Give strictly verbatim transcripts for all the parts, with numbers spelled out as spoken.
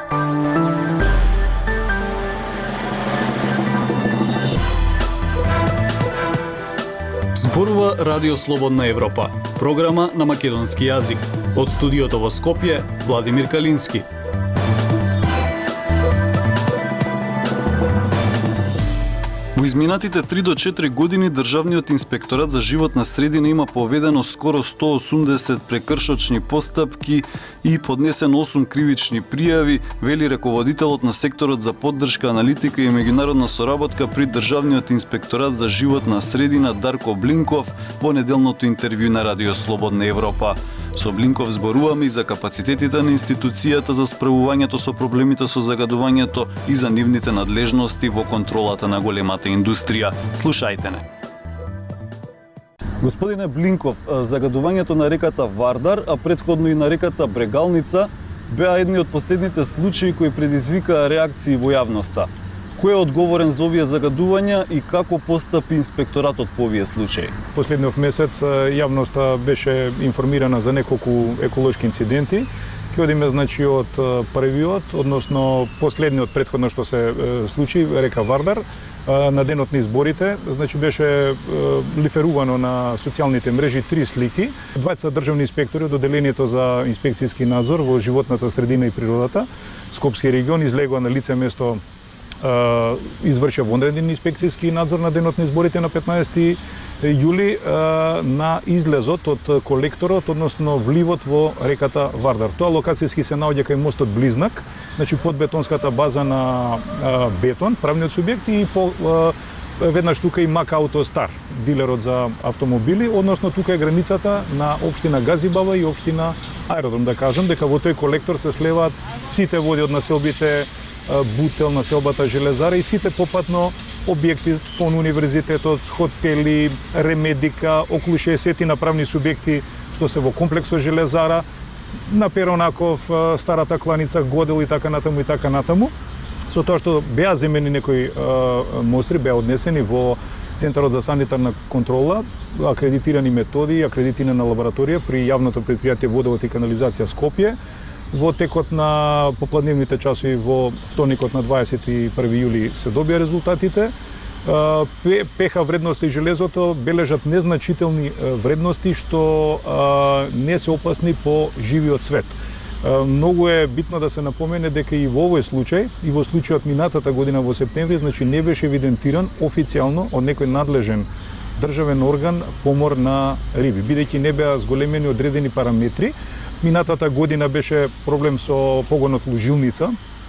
Зборува Радио Слободна Европа, програма на македонски јазик. Од студиото во Скопје, Владимир Калински. Во изминатите три до четири години Државниот инспекторат за животна средина има поведено скоро сто осумдесет прекршочни постапки и поднесено осум кривични пријави, вели раководителот на секторот за поддршка, аналитика и меѓународна соработка при Државниот инспекторат за животна средина Дарко Блинков во неделното интервју на Радио Слободна Европа. Со Блинков зборуваме и за капацитетите на институцијата за справувањето со проблемите со загадувањето и за нивните надлежности во контролата на големата индустрија. Слушајте не. Господине Блинков, загадувањето на реката Вардар, а претходно и на реката Брегалница, беа едни од последните случаи кои предизвикаа реакции во јавноста. Кој е одговорен за овие загадувања и како постапи инспекторатот по овие случаи? Последниот месец јавноста беше информирана за неколку еколошки инциденти. Ќе одиме значи од првиот, односно последниот претходно што се случи, река Вардар, на денот на изборите, значи беше лиферувано на социјалните мрежи три слики. Двајца државни инспектори од одделението за инспекцијски надзор во животната средина и природата, Скопски регион, излегува на лице место, извршија вонреден инспекцијски надзор на денот на изборите на петнаесети јули на излезот од колекторот, односно вливот во реката Вардар. Тоа локацијски се наоѓа кај мостот Близнак, значи под бетонската база на бетон, правниот субјект, и по веднаш тука и Мак Ауто Стар, дилерот за автомобили, односно тука е границата на општина Газибава и општина Аеродром, да кажам, дека во тој колектор се слеваат сите води од населбите Бутел, населбата Железара и сите попатно објекти фон универзитетот, хотели, ремедика, околу шеесет направни субјекти што се во комплексот Железара, на Перонаков, старата кланица Годел и така натаму и така натаму. Со тоа што беа земени некои мостри, беа однесени во Центарот за санитарна контрола, акредитирани методи, акредитирана лабораторија при јавното претпријатие Водовод и канализација Скопје. Во текот на попладневните часови во вторникот на дваесет и први јули се добија резултатите. ПХ вредности и железото бележат незначителни вредности што не се опасни по живиот свет. Многу е битно да се напомене дека и во овој случај, и во случајот минатата година во септември, значи не беше евидентиран официјално од некој надлежен државен орган помор на риби, бидејќи не беа зголемени одредени параметри. Минатата година беше проблем со погонот Лужилница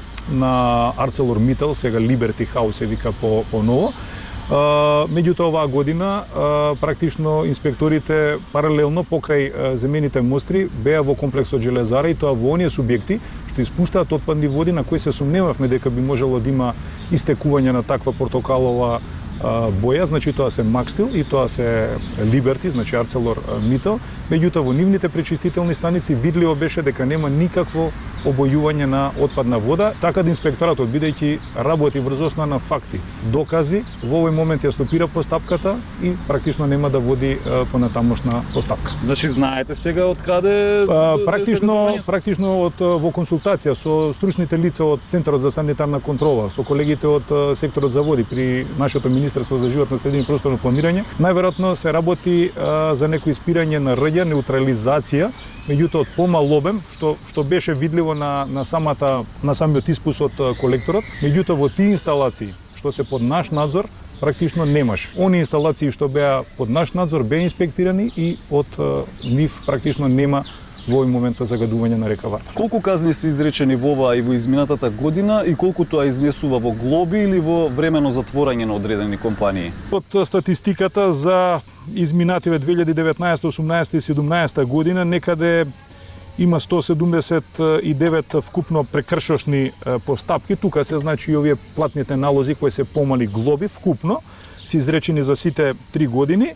на ArcelorMittal, сега Liberty House се вика по, по ново. Меѓутоа оваа година практично инспекторите паралелно покрај земените мостри беа во комплексот Железара, и тоа во оние субјекти што испуштаат отпадни води на кои се сумневавме дека би можело да има истекување на таква портокалова боја, значи тоа се Макстил и тоа се Liberty, значи ArcelorMittal. Меѓутоа во нивните пречистителни станици видливо беше дека нема никакво обојување на отпадна вода, така да инспекторатот, бидејќи работи врз основа на факти, докази, во овој момент ја стопира постапката и практично нема да води понатамошна постапка. Значи знаете сега од каде практично практично од во консултација со стручните лица од Центарот за санитарна контрола, со колегите од секторот за води при нашето Министерство за животна средина и просторно планирање, најверојатно се работи за некој испирање на рѓа, неутрализација, меѓутоа од помал обем, што што беше видливо на на самата на самиот испус од колекторот. Меѓутоа во тие инсталации што се под наш надзор практично немаш. Они инсталации што беа под наш надзор беа инспектирани и од нив практично нема во овој момент загадување на река Вардар. Колку казни се изречени во оваа и во изминатата година и колку тоа изнесува во глоби или во времено затворање на одредени компании? Од статистиката за изминативе две илјади и деветнаесета, осумнаесета и седумнаесета година некаде има сто седумдесет и девет вкупно прекршочни постапки. Тука се значи и овие платните налози кои се помали глоби вкупно се изречени за сите три години.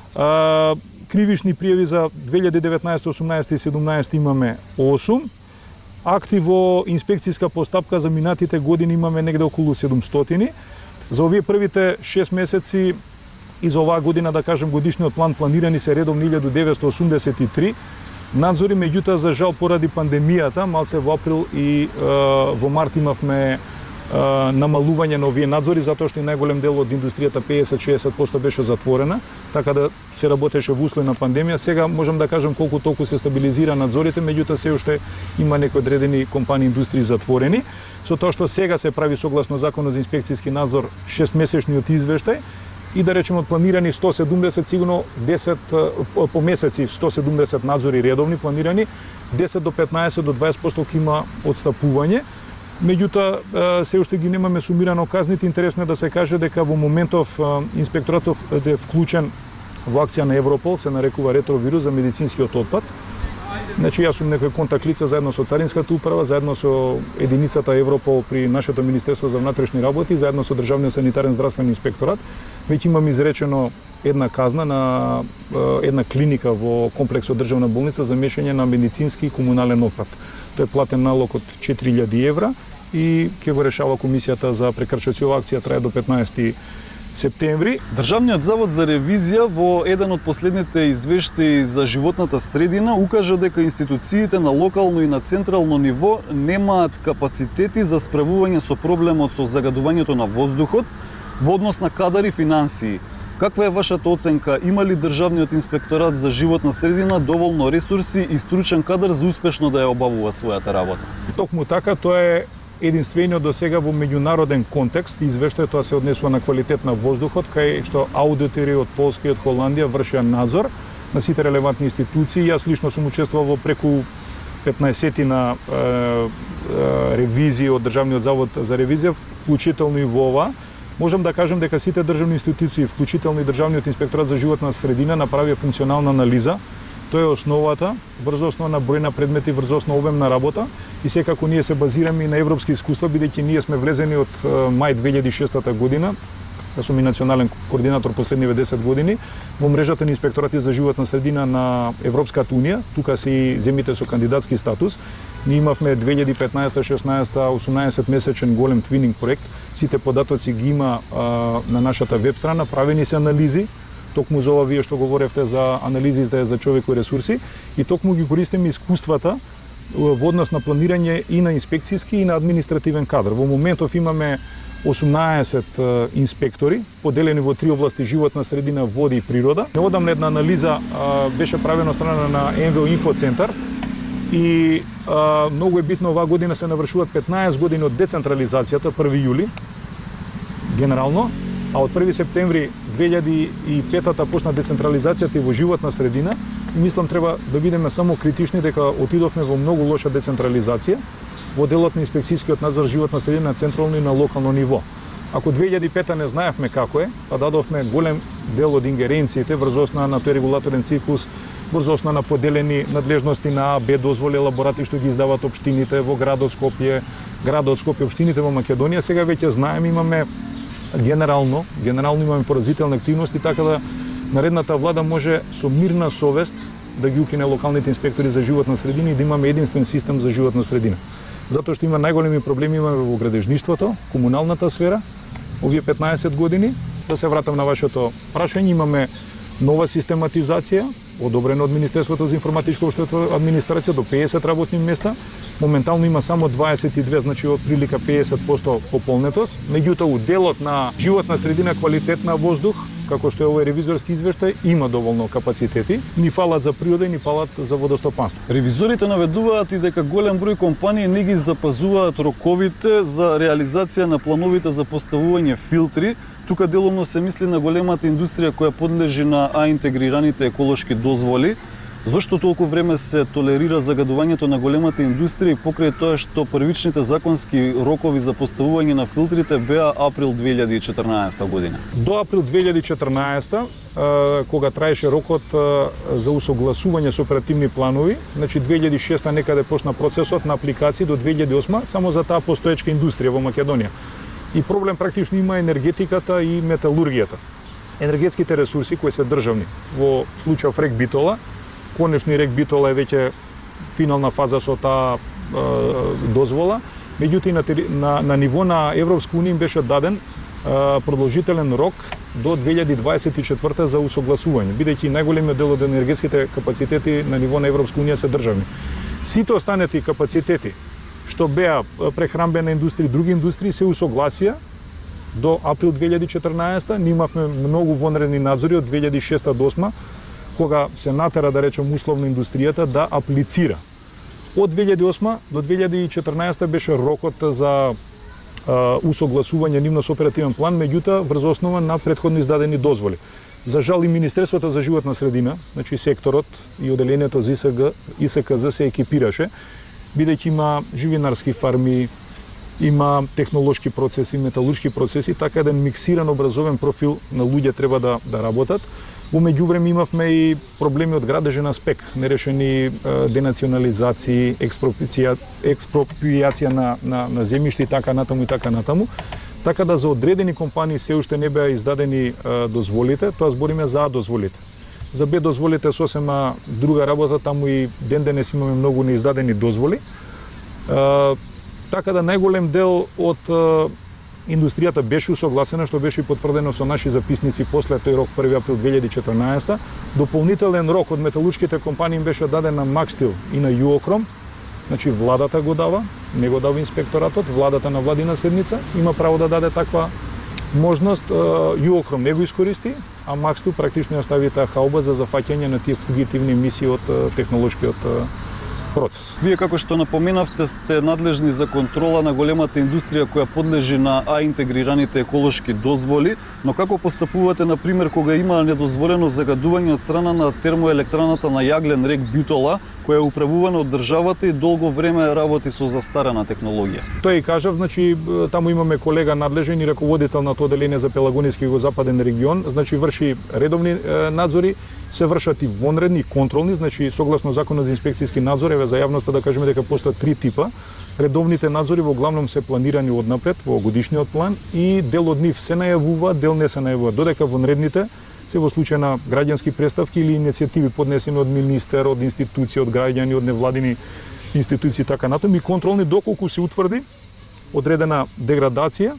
Кривични пријави за две илјади и деветнаесета, осумнаесета и седумнаесета имаме осум. Акти во инспекцијска постапка за минатите години имаме негде околу седумстотини. За овие првите шест месеци и за оваа година, да кажем, годишниот план планирани се редовно илјада деветстотини осумдесет и три надзори, меѓутоа за жал поради пандемијата, малце во април и во март имавме намалување на овие надзори, затоа што и најголем дел од индустријата педесет до шеесет проценти беше затворена, така да се работеше во услови на пандемија. Сега можам да кажам колку толку се стабилизира надзорите, меѓутоа се уште има некои одредени компании индустрии затворени. Со тоа што сега се прави согласно Законот за инспекцијски надзор шестмесечниот извештај и да речеме од планирани сто седумдесет, сигурно десет по месеци сто седумдесет надзори редовни планирани, десет до петнаесет до дваесет проценти има отстапување. Меѓутоа, се уште ги немаме сумирано казните. Интересно е да се каже дека во моментов инспекторатот е вклучен во акција на Европол, се нарекува ретровирус за медицинскиот отпад. Значи, јас сум некој контакт лица заедно со Царинската управа, заедно со единицата Европол при нашето Министерство за внатрешни работи, заедно со Државниот санитарен здравствен инспекторат. Веќе имам изречено една казна на една клиника во комплексот државна болница за мешање на медицински и комунален отпад. Тој е платен налог од четири илјади евра и ќе го решава комисијата за прекршоци. Ова акција трае до петнаесети септември. Државниот завод за ревизија во еден од последните извештаи за животната средина укажа дека институциите на локално и на централно ниво немаат капацитети за справување со проблемот со загадувањето на воздухот во однос на кадар и финансии. Каква е вашата оценка? Има ли Државниот инспекторат за животна средина доволно ресурси и стручен кадар за успешно да ја обавува својата работа? Токму така, тоа е единствениот до сега во меѓународен контекст. Извештајот тоа се однесува на квалитет на воздухот, кај што аудитори од Полска и од Холандија вршеа надзор на сите релевантни институции. Јас лично сум учествувал во преку петнаесет на е, е, ревизии од Државниот завод за ревизија, вклучително и во ова. Можам да кажам дека сите државни институции, вклучително и Државниот инспекторат за животна средина, направија функционална анализа. Тоа е основата, врз основа на број на предмети, врз основа обем на работа, и секако ние се базираме и на европски искуства, бидејќи ние сме влезени од мај две илјади и шеста година, јас сум и национален координатор последниве десет години, во мрежата на инспекторати за животна средина на Европската унија. Тука се и земите со кандидатски статус. Ние имавме две илјади и петнаесета, шеснаесета, осумнаесет месечен голем твининг проект. Сите податоци ги има а, на нашата веб страна, правени се анализи, токму за ова вие што говоревте за анализи за, за човеко ресурси, и токму ги користиме искуствата во однос на планирање и на инспекцијски и на административен кадар. Во моментов имаме осумнаесет инспектори, поделени во три области: животна средина, води и природа. Неодамна една анализа а, беше правена од страна на Ен Ве О Инфоцентар и а, многу е битно, оваа година се навршуваат петнаесет години од децентрализацијата, први јули, генерално, а од први септември две илјади и пета почна децентрализацијата и во животна средина. И мислам треба да бидеме само критични дека отидовме во многу лоша децентрализација во делот на инспекцијскиот надзор животна средина на централно и на локално ниво. Ако две илјади и пета не знаевме како е, па дадовме голем дел од ингеренциите врз основа на тој регулаторен циклус, врз основа на поделени надлежности на А Б дозволи, елаборати што ги издават општините во градот Скопје, градот Скопје, општините во Македонија. Сега веќе знаеме, имаме генерално, генерално имаме поразителни активности, така да наредната влада може со мирна совест да ги укине локалните инспектори за животна средина и да имаме единствен систем за животна средина. Затоа што има најголеми проблеми имаме во градежништвото, комуналната сфера, овие петнаесет години. Да се вратам на вашето прашање, имаме нова систематизација, одобрена од Министерството за информатичко општество администрација, до педесет работни места. Моментално има само дваесет и две, значи од прилика педесет проценти пополнетост. Меѓутоа, уделот на животна средина, квалитет на воздух, како што е овој ревизорски извештај, има доволно капацитети. Ни фалат за природа и ни фалат за водостопанство. Ревизорите наведуваат и дека голем број компании не ги запазуваат роковите за реализација на плановите за поставување филтри. Тука делумно се мисли на големата индустрија која подлежи на А интегрираните еколошки дозволи. Зошто толку време се толерира загадувањето на големата индустрија и покрај тоа што првичните законски рокови за поставување на филтрите беа април две илјади и четрнаесета година? До април две илјади и четрнаесета, кога траеше рокот за усогласување со оперативни планови, значи две илјади и шеста некаде почна процесот на апликации, до две илјади и осма само за таа постоечка индустрија во Македонија. И проблем практично има енергетиката и металургијата. Енергетските ресурси кои се државни, во случајов Рек Битола, конечно и Рек Битола е веќе финална фаза со таа е, дозвола, меѓутоа на, на, на ниво на Европска унија им беше даден е, продолжителен рок до две илјади дваесет и четврта за усогласување, бидејќи најголемиот дел од енергетските капацитети на ниво на Европска унија се државни. Сите останати капацитети што беа прехранбена индустрија и други индустрии се усогласија до април две илјади четрнаесета. Ние имавме многу вонредни надзори од две илјади и шеста до осма, кога се натера, да речем, условно индустријата да аплицира. Од две илјади и осма до две илјади и четрнаесета беше рокот за а, усогласување нивно со оперативен план, меѓутоа врз основа на претходно издадени дозволи. За жал и Министерството за животна средина, значи секторот и оделението за И С К З се екипираше, бидејќи има живинарски фарми, има технолошки процеси, металуршки процеси, така еден миксиран образовен профил на луѓе треба да, да работат. Во меѓувреме имавме и проблеми од градежен аспект, нерешени денационализации, експроприација, експроприација на, на, на земјиште и така натаму и така натаму. Така да за одредени компании се уште не беа издадени е, дозволите, тоа збориме за А дозволите. За Б дозволите сосема друга работа, таму и ден денес имаме многу неиздадени дозволи. Е, така да најголем дел од е, индустријата беше усогласена, што беше потврдено со наши записници после тој рок први април две илјади и четрнаесета. Дополнителен рок од металуршките компании им беше даден на Макстил и на Юокром. Значи владата го дава, не го дава инспекторатот, владата на владина седница има право да даде таква можност. Юокром не го искористи, а Макстил практично ја стави таа хауба за зафаќање на тие фугитивни емисии од технолошкиот процес. Вие, како што напоменавте, сте надлежни за контрола на големата индустрија која подлежи на А интегрираните еколошки дозволи, но како постапувате, на пример, кога има недозволено загадување од страна на термоелектраната на јаглен рек Битола, која е управувана од државата и долго време работи со застарена технологија? Тој и кажав, значи таму имаме колега надлежен и раководител на тоа оделение за Пелагонски и Југозападен регион, значи врши редовни е, надзори, се вршат и вонредни и контролни, значи согласно законот за инспекцијски надзор, еве за јавноста да кажеме дека постојат три типа. Редовните надзори во главном се планирани однапред во годишниот план и дел од нив се најавува, дел не се најавува, додека вонредните се во случај на граѓански представки или иницијативи поднесени од министер, од институции, од граѓани, од невладини институции така натаму и контролни доколку се утврди одредена деградација.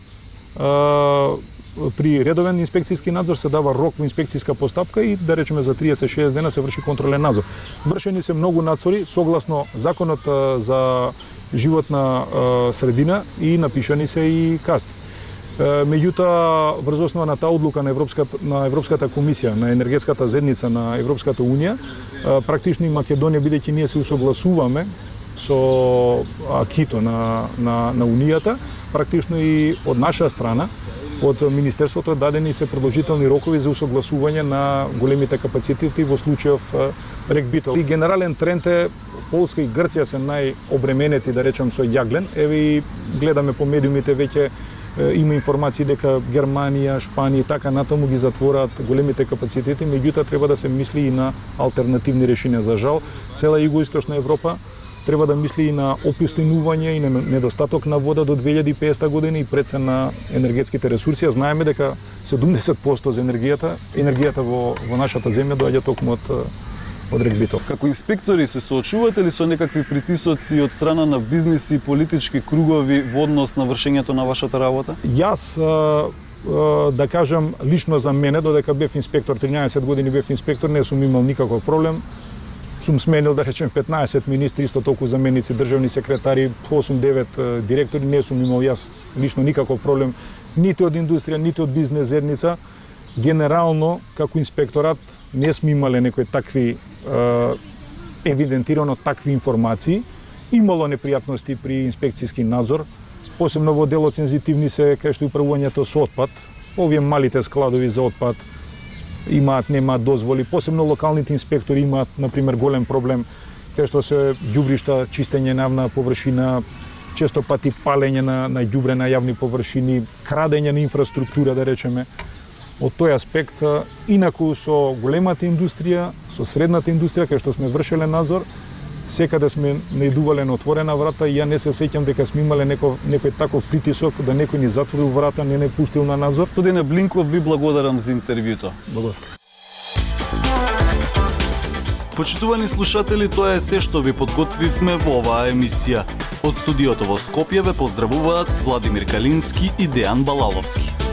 При редовен инспекцијски надзор се дава рок во инспекцијска постапка и да речеме за триесет до шеесет дена се врши контролен надзор. Вршени се многу надзори согласно законот за животна средина и напишани се и казни. Меѓутоа, врз основа на таа одлука на Европската, на Европската комисија, на енергетската зедница на Европската унија, практично и Македонија, бидејќи ние се усогласуваме со акито на, на, на Унијата, практично и од наша страна, од Министерството дадени се продолжителни рокови за усогласување на големите капацитети во случајов рек Битол. И генерален тренд е Полска и Грција се најобременети, да речем, со јаглен. Еве и гледаме по медиумите веќе има информации дека Германија, Шпанија и така натаму ги затвораат големите капацитети, меѓутоа треба да се мисли и на алтернативни решенија. За жал, цела Југоисточна Европа треба да мисли и на опустинување и на недостаток на вода до две илјади и петдесета година и пред се на енергетските ресурси. Знаеме дека седумдесет проценти за енергијата, енергијата во, во нашата земја доаѓа токму од од рек Битол. Како инспектори се соочувате ли со некакви притисоци од страна на бизнис и политички кругови во однос на вршењето на вашата работа? Јас да кажам лично за мене, додека бев инспектор, тринаесет години бев инспектор, не сум имал никаков проблем. Сум сменил, да речем, петнаесет министри, исто толку заменици, државни секретари, осум-девет директори, не сум имал јас лично никаков проблем нити од индустрија, нити од бизнес зедница. Генерално, како инспекторат, не сме имале некои такви евидентирано такви информации. Имало непријатности при инспекцијски надзор, посебно во делот сензитивни се кај што управувањето со отпад. Овие малите складови за отпад имаат, немаат дозволи, посебно локалните инспектори имаат, например, голем проблем кај што се ѓубришта, чистење на јавна површина, често пати палење на, на ѓубре на јавни површини, крадење на инфраструктура, да речеме. Од тој аспект, инаку со големата индустрија, со средната индустрија, кај што сме вршеле надзор, секаде сме наидувале на отворена врата и ја не се сеќам дека сме имале некој, некој таков притисок да некој ни затворил врата, не не пустил на надзор. Господине Блинков, ви благодарам за интервјуто. Благодарам. Почитувани слушатели, тоа е се што ви подготвивме во оваа емисија. Од студиото во Скопје ве поздравуваат Владимир Калински и Дејан Балаловски.